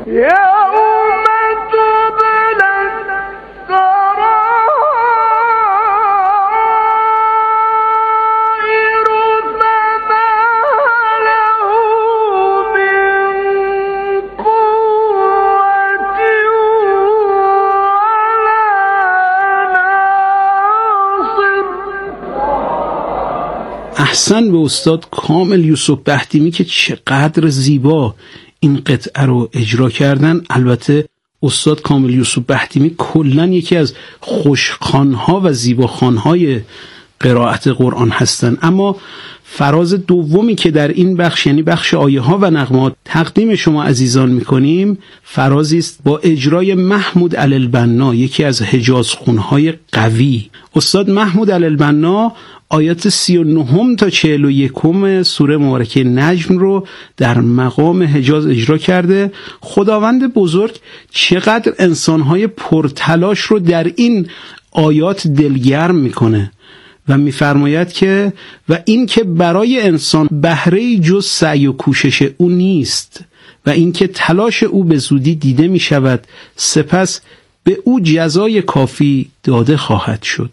احسن به استاد کامل یوسف بهتیمی که چقدر زیبا این قطعه رو اجرا کردن. البته استاد کامل یوسف بهتیمی کلن یکی از خوشخوان‌ها و زیباخوان‌های قرائت قرآن هستن. اما فراز دومی که در این بخش، یعنی بخش آیه ها و نغمات، تقدیم شما عزیزان میکنیم، فرازی است با اجرای محمود علالبنا، یکی از حجاز خونهای قوی. استاد محمود علالبنا آیات 39 تا 41 سوره مبارکه نجم رو در مقام حجاز اجرا کرده. خداوند بزرگ چقدر انسانهای پرتلاش رو در این آیات دلگرم میکنه و میفرماید که و این که برای انسان بهره‌ای جز سعی و کوشش او نیست و این که تلاش او به زودی دیده می شود، سپس به او جزای کافی داده خواهد شد.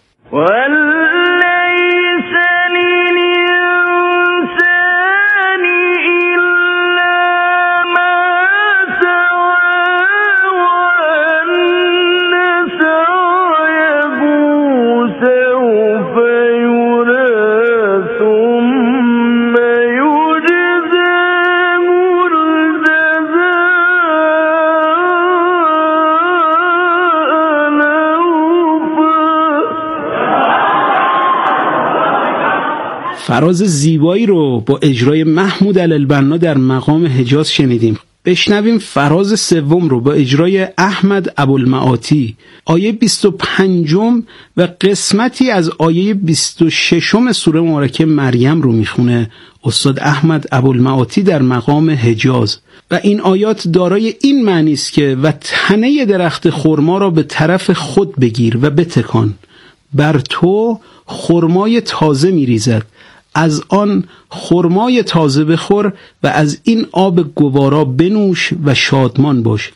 فراز زیبایی رو با اجرای محمود علالبنا در مقام حجاز شنیدیم. بشنویم فراز سوم رو با اجرای احمد ابوالمعاطی، آیه 25 و قسمتی از آیه 26 سوره مبارکه مریم رو میخونه استاد احمد ابوالمعاطی در مقام حجاز. و این آیات دارای این معنی است که و تنه درخت خرما را به طرف خود بگیر و بتکان، بر تو خرمای تازه میریزد، از آن خرمای تازه بخور و از این آب گوارا بنوش و شادمان باش.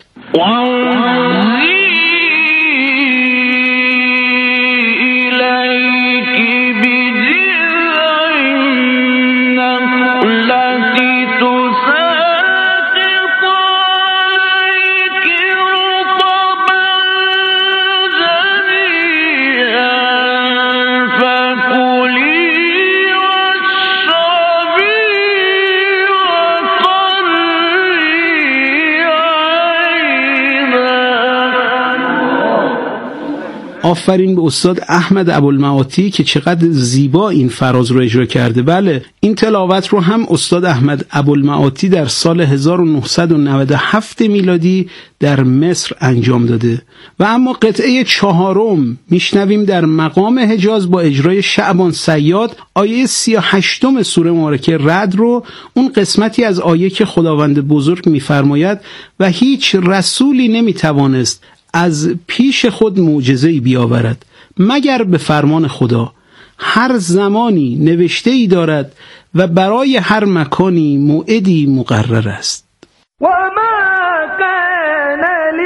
آفرین به استاد احمد ابوالمعاطی که چقدر زیبا این فراز رو اجرا کرده. بله، این تلاوت رو هم استاد احمد ابوالمعاطی در سال 1997 میلادی در مصر انجام داده. و اما قطعه چهارم میشنویم در مقام حجاز با اجرای شعبان صیاد، آیه 38 سوره مبارکه رعد رو، اون قسمتی از آیه که خداوند بزرگ میفرماید و هیچ رسولی نمیتوانست از پیش خود معجزه‌ای بیاورد مگر به فرمان خدا. هر زمانی نوشته‌ای دارد و برای هر مکانی موعدی مقرر است. و ما کان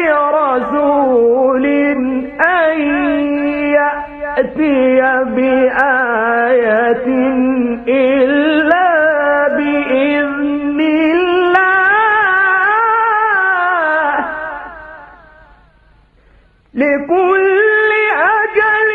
لرسول ان یأتی بآیة الا بإذن الله لكل أجل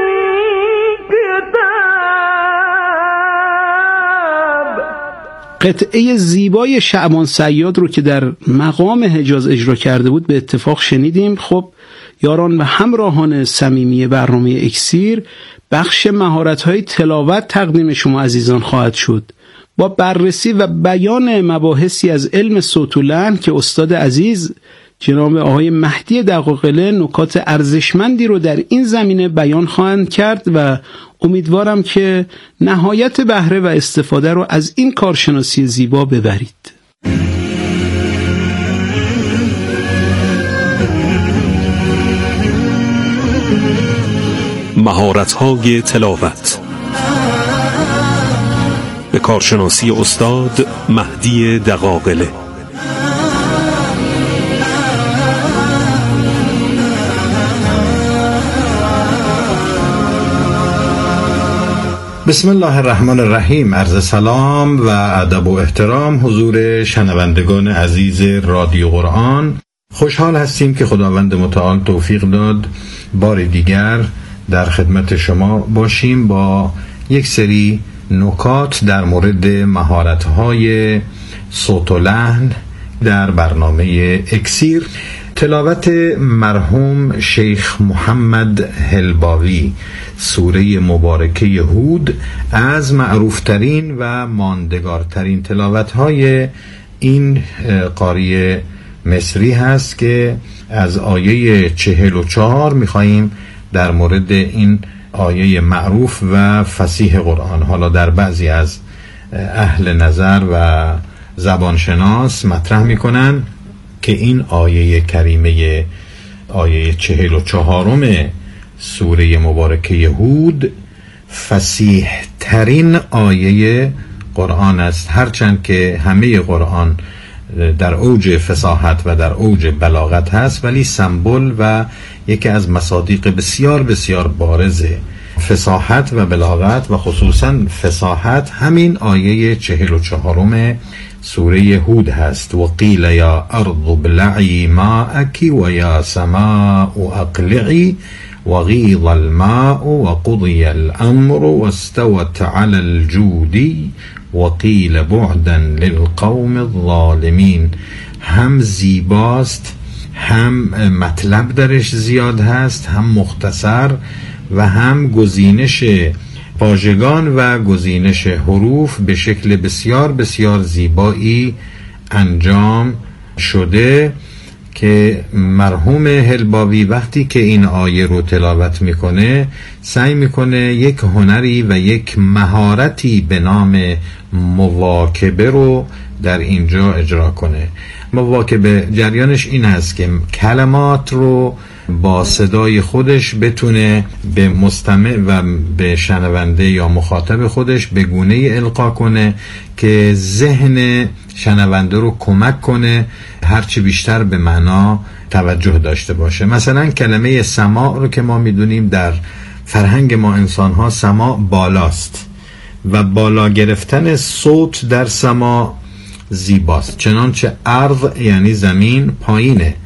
كتاب. قطعه زیبای شعبان صیاد رو که در مقام حجاز اجرا کرده بود به اتفاق شنیدیم. خب یاران و همراهان صمیمی برنامه اکسیر، بخش مهارت‌های تلاوت تقدیم شما عزیزان خواهد شد با بررسی و بیان مباحثی از علم صوت و لحن که استاد عزیز جناب آقای مهدی دقاقله نکات ارزشمندی رو در این زمینه بیان خواهند کرد و امیدوارم که نهایت بهره و استفاده رو از این کارشناسی زیبا ببرید. مهارت‌های تلاوت به کارشناسی استاد مهدی دقاقله. بسم الله الرحمن الرحیم. عرض سلام و ادب و احترام حضور شنوندگان عزیز رادیو قرآن. خوشحال هستیم که خداوند متعال توفیق داد بار دیگر در خدمت شما باشیم با یک سری نکات در مورد مهارت‌های صوت و لحن در برنامه اکسیر. تلاوت مرحوم شیخ محمد هلباوی سوره مبارکه هود از معروفترین و ماندگارترین تلاوت‌های این قاری مصری هست که از آیه 44 می‌خواهیم در مورد این آیه معروف و فصیح قرآن، حالا در بعضی از اهل نظر و زبانشناس مطرح می‌کنن که این آیه کریمه آیه 44 سوره مبارکه هود فصیح ترین آیه قرآن است، هرچند که همه قرآن در اوج فصاحت و در اوج بلاغت هست، ولی سمبل و یکی از مصادیق بسیار بسیار بارز فصاحت و بلاغت و خصوصا فصاحت همین آیه 44 سوره هود هست. و قیل یا ارض ابلعی ماءکی و یا سماء اقلعی و غیض الماء و قضی الامر و استوت علی الجودی و قیل بعدا للقوم الظالمین. هم زیباست، هم مطلب درش زیاد هست، هم مختصر و هم گزینش واژگان و گزینش حروف به شکل بسیار بسیار زیبایی انجام شده که مرحوم هلباوی وقتی که این آیه رو تلاوت میکنه سعی میکنه یک هنری و یک مهارتی به نام مواکبه رو در اینجا اجرا کنه. مواکبه جریانش این هست که کلمات رو با صدای خودش بتونه به مستمع و به شنونده یا مخاطب خودش به گونه‌ای القا کنه که ذهن شنونده رو کمک کنه هرچی بیشتر به معنا توجه داشته باشه. مثلا کلمه سماع رو که ما میدونیم در فرهنگ ما انسان ها سماع بالاست و بالا گرفتن صوت در سماع زیباست، چنانچه ارض یعنی زمین پایینه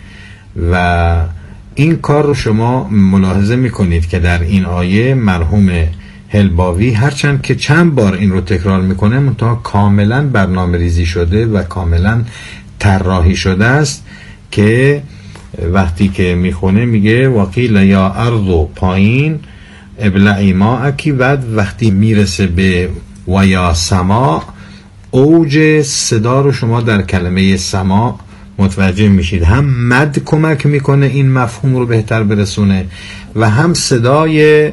و این کار رو شما ملاحظه میکنید که در این آیه مرحوم هلباوی هرچند که چند بار این رو تکرار میکنه منتها کاملا برنامه ریزی شده و کاملا طراحی شده است که وقتی که میخونه میگه وقیل یا ارض پایین ابلعی ماءکی، بعد وقتی میرسه به و یا سما اوج صدا رو شما در کلمه سما متوجه میشید. هم مد کمک میکنه این مفهوم رو بهتر برسونه و هم صدای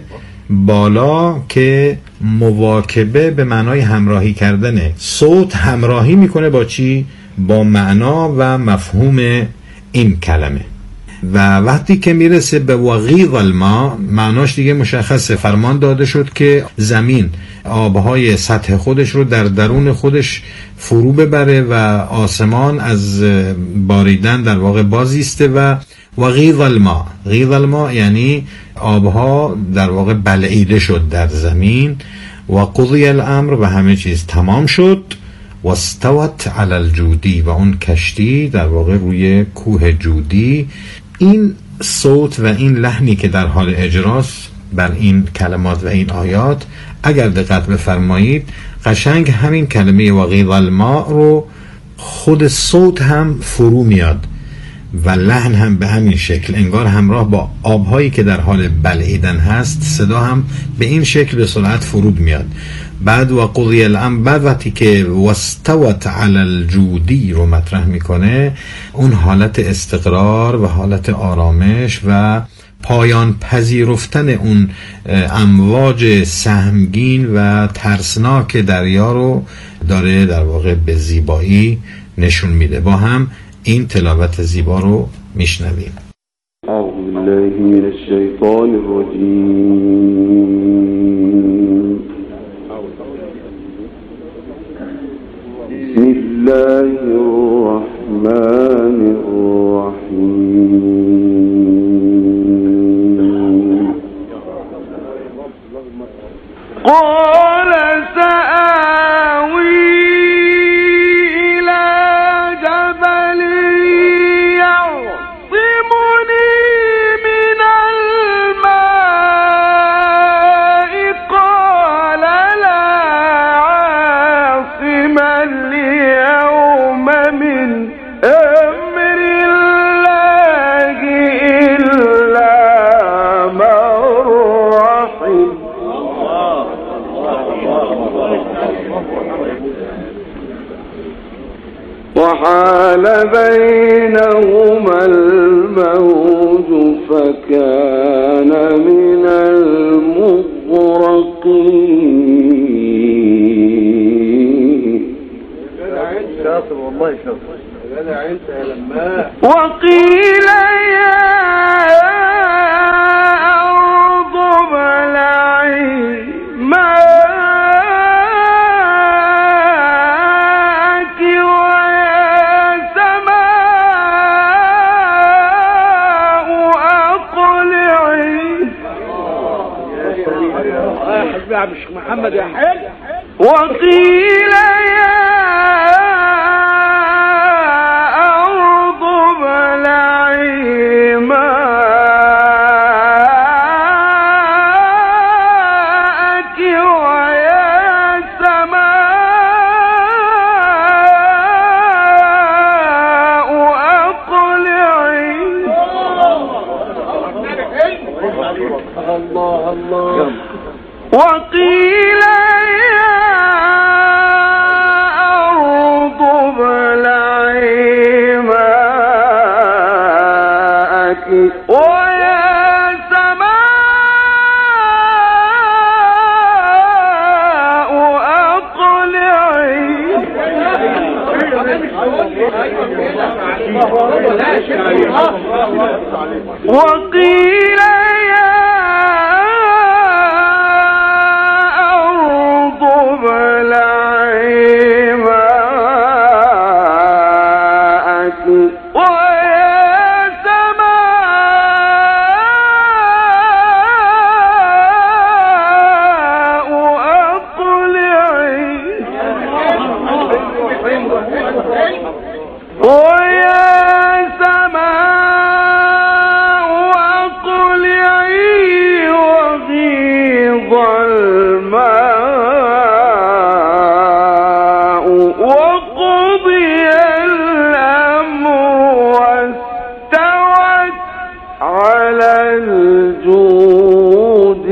بالا که مواکبه به معنای همراهی کردنه. صوت همراهی میکنه با چی؟ با معنا و مفهوم این کلمه. و وقتی که میرسه به وغیض الماء معناش دیگه مشخصه. فرمان داده شد که زمین آبهای سطح خودش رو در درون خودش فرو ببره و آسمان از باریدن در واقع بازیسته و وغیض الماء، غیض الماء یعنی آبها در واقع بلعیده شد در زمین و قضی الامر و همه چیز تمام شد و استوت علی الجودی و اون کشتی در واقع روی کوه جودی. این صوت و این لحنی که در حال اجراست بر این کلمات و این آیات اگر دقت بفرمایید قشنگ همین کلمه وغیض الماء رو خود صوت هم فرو میاد و لحن هم به همین شکل، انگار همراه با آبهایی که در حال بلعیدن هست صدا هم به این شکل به سرعت فرود میاد. بعد و قضی الامر، بعد وقتی که واستوت علی الجودی رو مطرح میکنه اون حالت استقرار و حالت آرامش و پایان پذیرفتن اون امواج سهمگین و ترسناک دریا رو داره در واقع به زیبایی نشون میده. با هم این تلاوت زیبا رو میشنویم. اعوذ بالله من الشیطان الرجیم. بسم الله الرحمن الرحیم. ما اليوم من أمر الله إلا من رحم وحال بينهما الموج فكان من المغرقين وقيل يا أرض ابلعي ماءك ويا سماء أقلعي محمد يا حلو وقيل يا أرض ابلعي ماءك ويا سماء أقلعي الله الله وقيل يا أرض ابلعي ماءك ويا سماء أقلعي وقيل يا أرض ابلعي ماءك ويا سماء أقلعي ويا سماء أقلعي وغيض الماء وقضي الأمر واستوت على الجود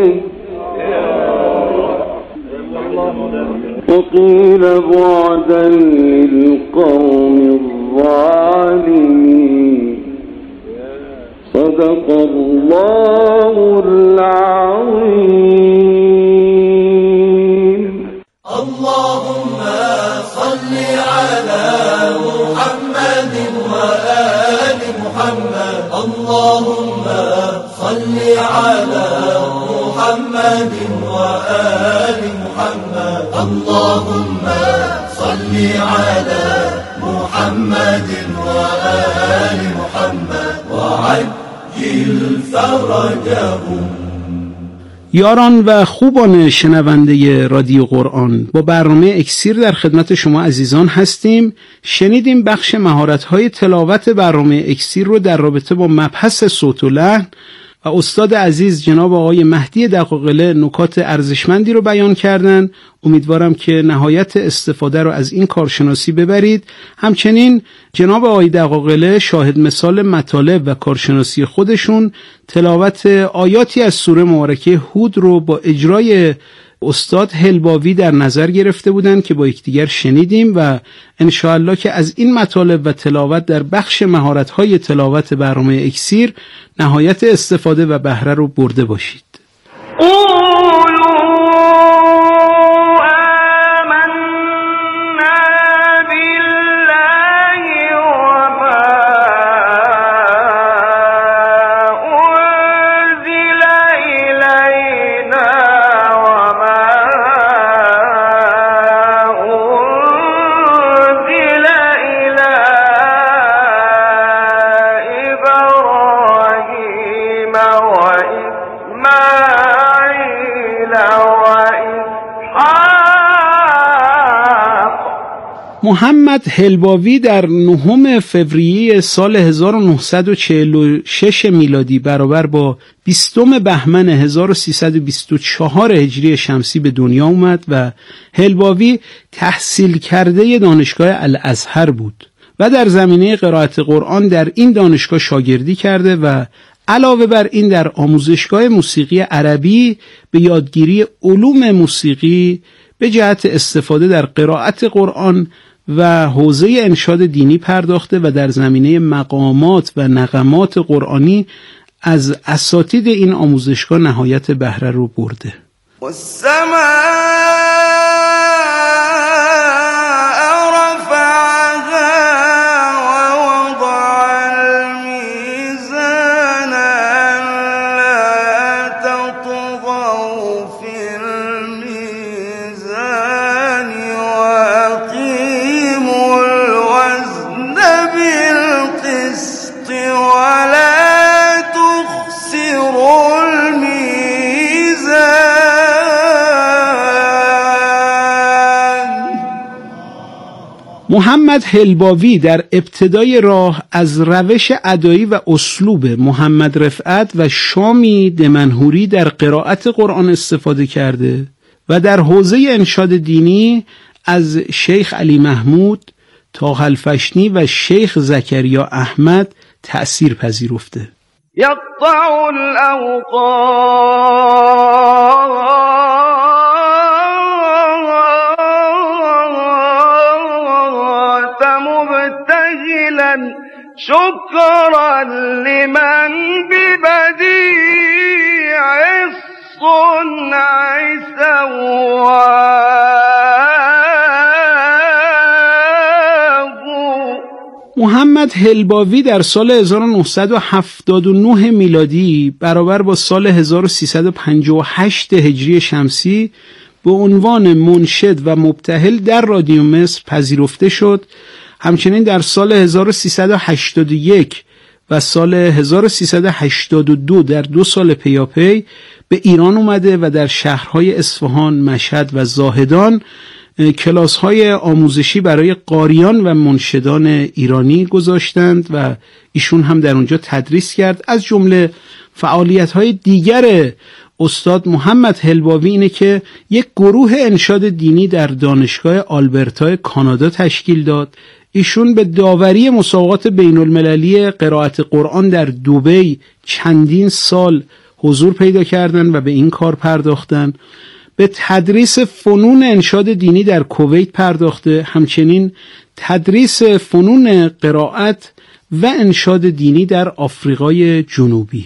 وقيل بعدا للقوم الظالمين صدق الله العظيم. اللهم صل على محمد وآل محمد. اللهم صل على محمد وآل محمد. اللهم صل على محمد وآل محمد وعجل فرجهم. یاران و خوبان شنونده رادیو قرآن، با برنامه اکسیر در خدمت شما عزیزان هستیم. شنیدیم بخش مهارت‌های تلاوت برنامه اکسیر رو در رابطه با مبحث صوت و لحن و استاد عزیز جناب آقای مهدی دقاقله نکات ارزشمندی رو بیان کردن. امیدوارم که نهایت استفاده رو از این کارشناسی ببرید. همچنین جناب آقای دقاقله شاهد مثال مطالب و کارشناسی خودشون تلاوت آیاتی از سوره مبارکه هود رو با اجرای استاد هلباوی در نظر گرفته بودن که با یکدیگر شنیدیم و انشاءالله که از این مطالب و تلاوت در بخش مهارت‌های تلاوت برنامه اکسیر نهایت استفاده و بهره رو برده باشید. وإسماعيل محمد حلباوی در 9 فوریه سال 1946 میلادی برابر با 20 بهمن 1324 هجری شمسی به دنیا اومد و حلباوی تحصیل کرده دانشگاه الازهر بود و در زمینه قرائت قرآن در این دانشگاه شاگردی کرده و علاوه بر این در آموزشگاه موسیقی عربی به یادگیری علوم موسیقی به جهت استفاده در قرائت قرآن و حوزه انشاد دینی پرداخته و در زمینه مقامات و نغمات قرآنی از اساتید این آموزشگاه نهایت بهره رو برده. محمد حلباوی در ابتدای راه از روش ادایی و اسلوب محمد رفعت و شامی دمنهوری در قرائت قرآن استفاده کرده و در حوزه انشاد دینی از شیخ علی محمود، طاهر الفشنی و شیخ زکریا احمد تأثیر پذیرفته. يقطع الأوقات مبتهلا شكرا لمن ببديع الصنع محمد حلباوی در سال 1979 میلادی برابر با سال 1358 هجری شمسی به عنوان منشد و مبتهل در رادیو مصر پذیرفته شد. همچنین در سال 1381 و سال 1382 در 2 سال پیاپی به ایران اومده و در شهرهای اصفهان، مشهد و زاهدان کلاس‌های آموزشی برای قاریان و منشدان ایرانی گذاشتند و ایشون هم در اونجا تدریس کرد. از جمله فعالیت‌های دیگر استاد محمد حلباوی اینه که یک گروه انشاد دینی در دانشگاه آلبرتا کانادا تشکیل داد. ایشون به داوری مسابقات بین المللی قرائت قرآن در دبی چندین سال حضور پیدا کردند و به این کار پرداختن. به تدریس فنون انشاد دینی در کویت پرداخته، همچنین تدریس فنون قرائت و انشاد دینی در آفریقای جنوبی.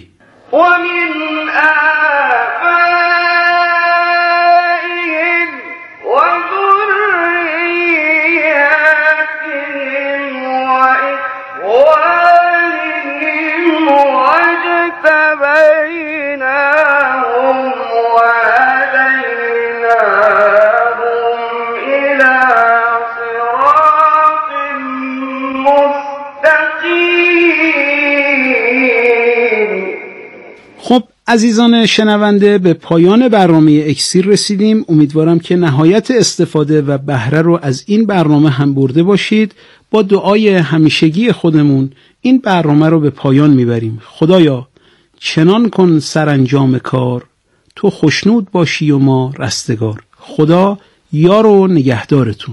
خب عزیزان شنونده، به پایان برنامه اکسیر رسیدیم. امیدوارم که نهایت استفاده و بهره رو از این برنامه هم برده باشید. با دعای همیشگی خودمون این برنامه رو به پایان میبریم. خدایا چنان کن سرانجام کار، تو خوشنود باشی و ما رستگار. خدا یار و نگهدارتون.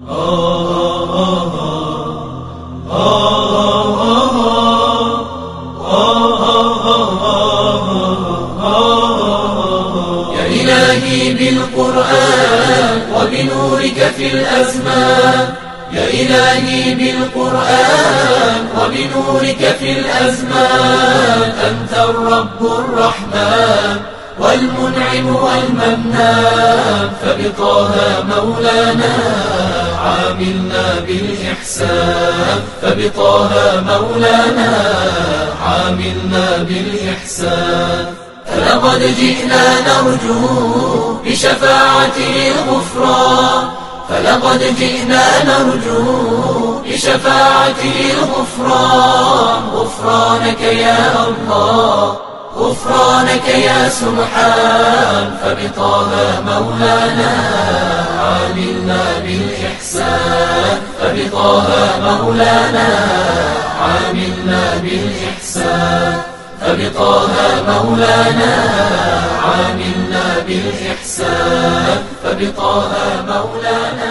بالقرآن وبنورك في الأزمان، يا إلهي بالقرآن وبنورك في الأزمان، أنت الرب الرحمن والمنعم والمنان، فبطه مولانا عاملنا بالإحسان، فبطه مولانا عاملنا بالإحسان. فلقد جئنا نرجو بشفاعته الغفران، فلقد جئنا نرجو بشفاعته الغفران. غفرانك يا الله، غفرانك يا سبحان، فبطه مولانا عاملنا بالإحسان، فبطه مولانا عاملنا بالإحسان فبطه مولانا عاملنا بالإحسان فبطه مولانا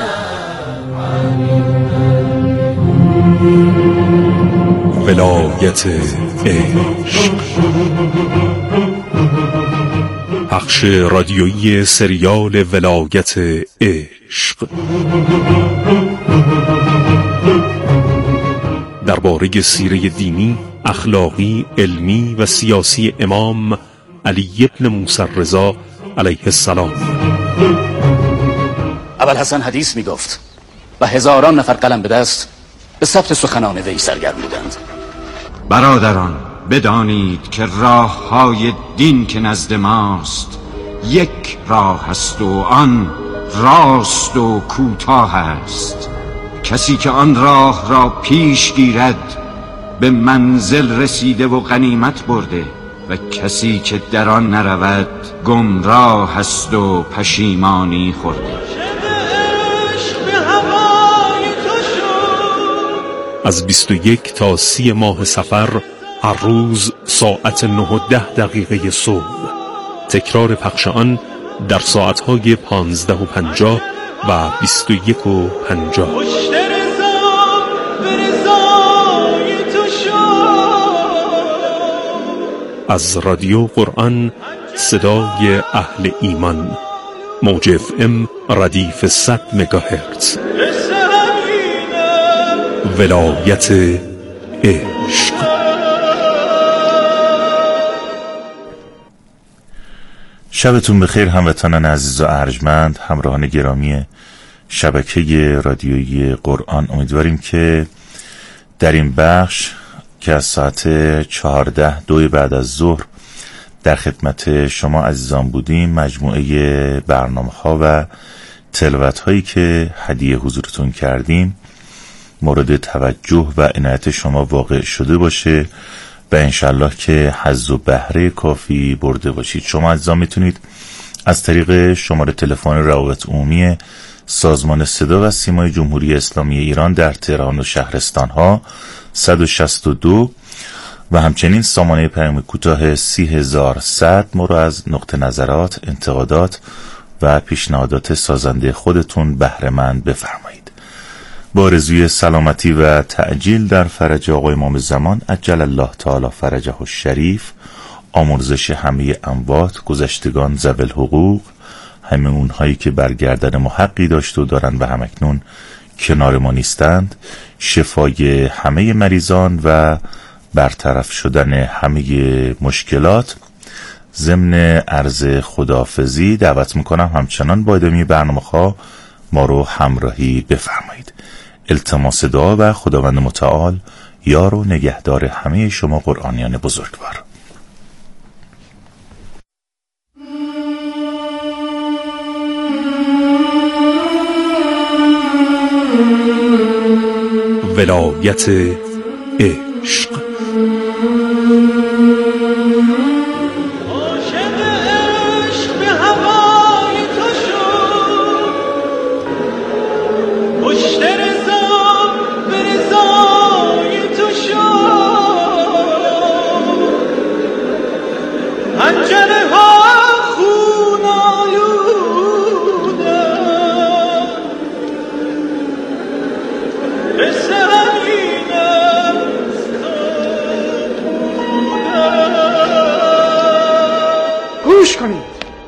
ولایت عشق، پخش رادیویی سریال ولایت عشق درباره سیره دینی، اخلاقی، علمی و سیاسی امام علی ابن موسی الرضا علیه السلام. ابوالحسن حدیث میگفت و هزاران نفر قلم به دست به ثبت سخنان وی سرگرم بودند. برادران، بدانید که راه های دین که نزد ماست یک راه است و آن راست و کوتاه است. کسی که آن راه را پیش گیرد به منزل رسیده و غنیمت برده و کسی که در آن نرود گمراه است و پشیمانی خورده. از 21 تا 30 ماه صفر هر روز ساعت 9:10 صبح، تکرار پخش آن در ساعتهای 15:50 و 21:50. از رادیو قرآن، صدای اهل ایمان، موج FM ردیف 100 مگاهرتز. ولایت عشق. شبتون بخیر هموطنان عزیز و ارجمند، همراهان گرامی شبکه رادیویی قرآن. امیدواریم که در این بخش که از ساعت 14 بعد از ظهر در خدمت شما عزیزان بودیم، مجموعه برنامه‌ها و تلاوت‌هایی که هدیه حضورتون کردیم مورد توجه و عنایت شما واقع شده باشه و انشالله که حظ و بهره کافی برده باشید. شما عزیزان میتونید از طریق شماره تلفن روابط عمومی سازمان صدا و سیمای جمهوری اسلامی ایران در تهران و شهرستان‌ها 162 و همچنین سامانه پیام کوتاه 30100 ما رو از نقطه نظرات، انتقادات و پیشنهادات سازنده خودتون بهره مند بفرمایید. با آرزوی سلامتی و تعجیل در فرج آقای امام زمان عجل الله تعالی فرجه الشریف، آمرزش همه اموات، گذشتگان ذوی الحقوق، همه اونهایی که برگردن ما حقی داشت و دارن و همکنون کنار ما نیستند، شفای همه مریضان و برطرف شدن همه مشکلات. ضمن عرض خداحافظی دعوت میکنم همچنان با ادامه برنامه‌ها ما رو همراهی بفرمایید. التماس دعا و خداوند متعال یار و نگهدار همه شما قرآنیان بزرگوار. ولایت عشق. گوش کنید،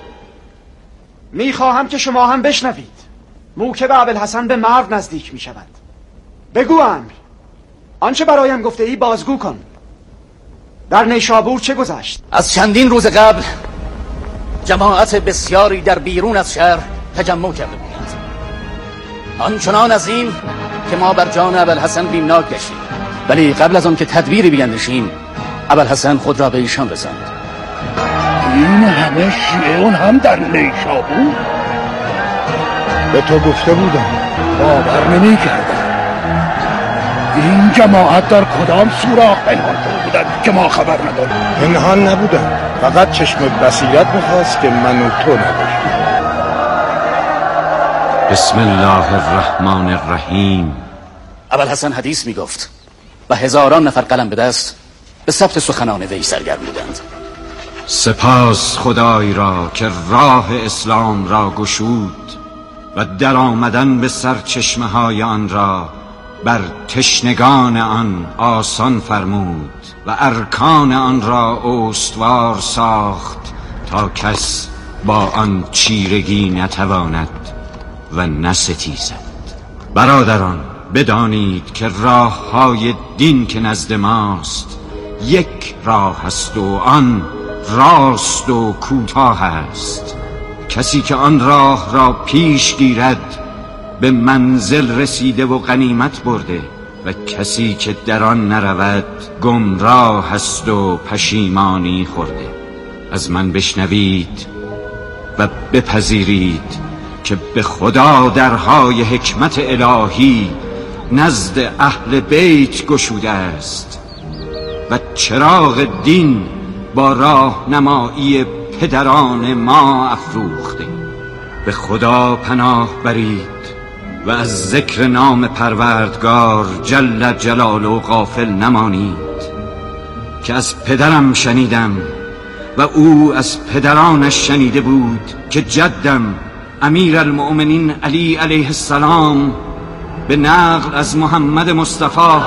میخواهم که شما هم بشنوید. موکب ابوالحسن به مرو نزدیک می شود. بگو امر، آنچه برایم گفته ای بازگو کن. در نیشابور چه گذشت؟ از چندین روز قبل جماعت بسیاری در بیرون از شهر تجمع کرده بودند، آنچنان عظیم که ما بر جان ابوالحسن بیمناک گشتیم، ولی قبل از آن که تدبیری بیندیشیم ابوالحسن خود را به ایشان رساند. این همه شیعون هم در نیشابور؟ به تو گفته بودم، باور نمی کردم. این جماعت در کدام سوراخ پنهان شده بودند که ما خبر نداریم؟ پنهان نبودند، فقط چشم بصیرت میخواست که من و تو نداشتیم. بسم الله الرحمن الرحیم. ابوالحسن حدیث میگفت و هزاران نفر قلم به دست به ثبت سخنان وی سرگرم بودند. سپاس خدای را که راه اسلام را گشود و در آمدن به سرچشمه های آن را بر تشنگان آن آسان فرمود و ارکان آن را استوار ساخت تا کس با آن چیرگی نتواند و نستیزد. برادران، بدانید که راه های دین که نزد ماست یک راه است و آن راست و کوتاه است. کسی که آن راه را پیش گیرد به منزل رسیده و غنیمت برده و کسی که در آن نرود گمراه است و پشیمانی خورده. از من بشنوید و بپذیرید که به خدا درهای حکمت الهی نزد اهل بیت گشوده است و چراغ دین با راهنمایی پدران ما افروخته. به خدا پناه برید و از ذکر نام پروردگار جل جلاله غافل نمانید که از پدرم شنیدم و او از پدرانش شنیده بود که جدم امیر المؤمنین علی علیه السلام به نقل از محمد مصطفی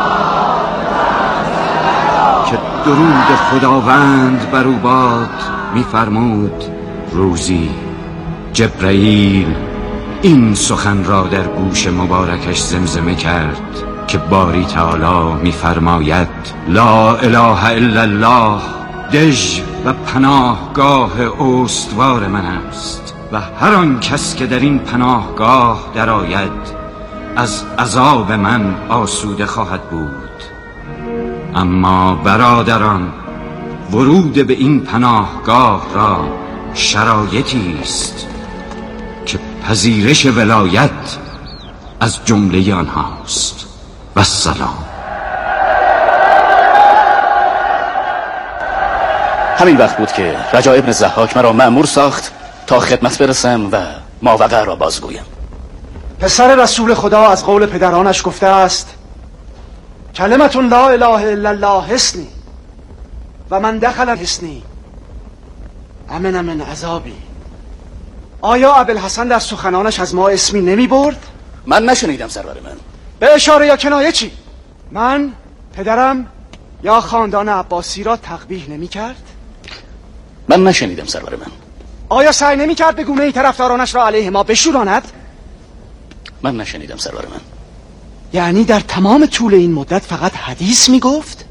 که درود خداوند بر او باد می‌فرمود روزی جبرائیل این سخن را در گوش مبارکش زمزمه کرد که باری تعالی می‌فرماید لا اله الا الله دژ و پناهگاه استوار من است و هر آن کس که در این پناهگاه درآید از عذاب من آسوده خواهد بود. اما برادران، ورود به این پناهگاه را شرایطی است که پذیرش ولایت از جمله آنهاست. و السلام. همین وقت بود که رجا ابن ضحاک مرا مأمور ساخت تا خدمت برسم و ماوقع را بازگویم. پسر رسول خدا از قول پدرانش گفته است کلمتون لا اله الا الله حسنی و من دخل حسنی امن من عذابی. آیا ابوالحسن در سخنانش از ما اسمی نمی برد؟ من نشنیدم سرور من. به اشاره یا کنایه چی؟ من پدرم یا خاندان عباسی را تقبیح نمی کرد؟ من نشنیدم سرور من. آیا سعی نمی کرد به گونه ای طرفدارانش را علیه ما بشوراند؟ من نشنیدم سرور من. یعنی در تمام طول این مدت فقط حدیث می گفت؟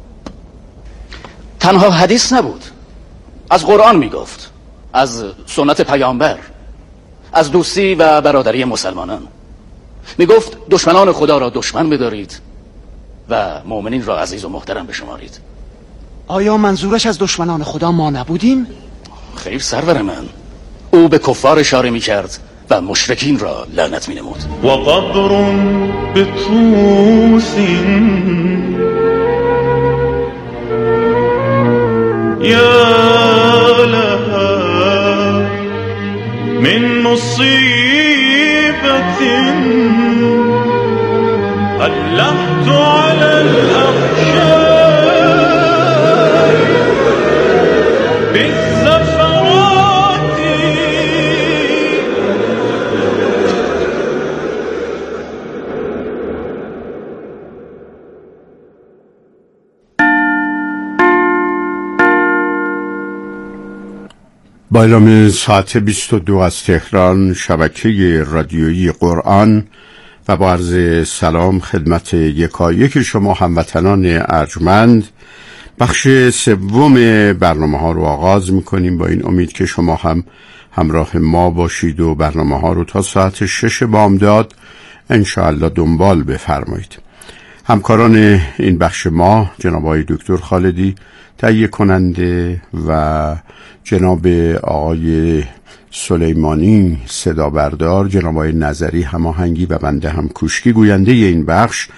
تنها حدیث نبود، از قرآن می گفت، از سنت پیامبر، از دوستی و برادری مسلمانان. می گفت دشمنان خدا را دشمن بدارید و مؤمنین را عزیز و محترم بشمارید. آیا منظورش از دشمنان خدا ما نبودیم؟ خیر سرور من، او به کفار اشاره می کرد و مشرکین را لعنت می نمود. و قبر به توس یا لها من مصیبت اللحت على الاخشاب با اعلام ساعت 22 از تهران شبکه رادیویی قرآن و با عرض سلام خدمت یکایک شما هموطنان ارجمند بخش سوم برنامه ها رو آغاز میکنیم با این امید که شما هم همراه ما باشید و برنامه ها رو تا ساعت 6 بامداد انشاءالله دنبال بفرمایید. همکاران این بخش ما جناب آقای دکتر خالدی تهیه کننده و جناب آقای سلیمانی صدا بردار، جناب آقای نظری هماهنگی و بنده هم کوشکی گوینده این بخش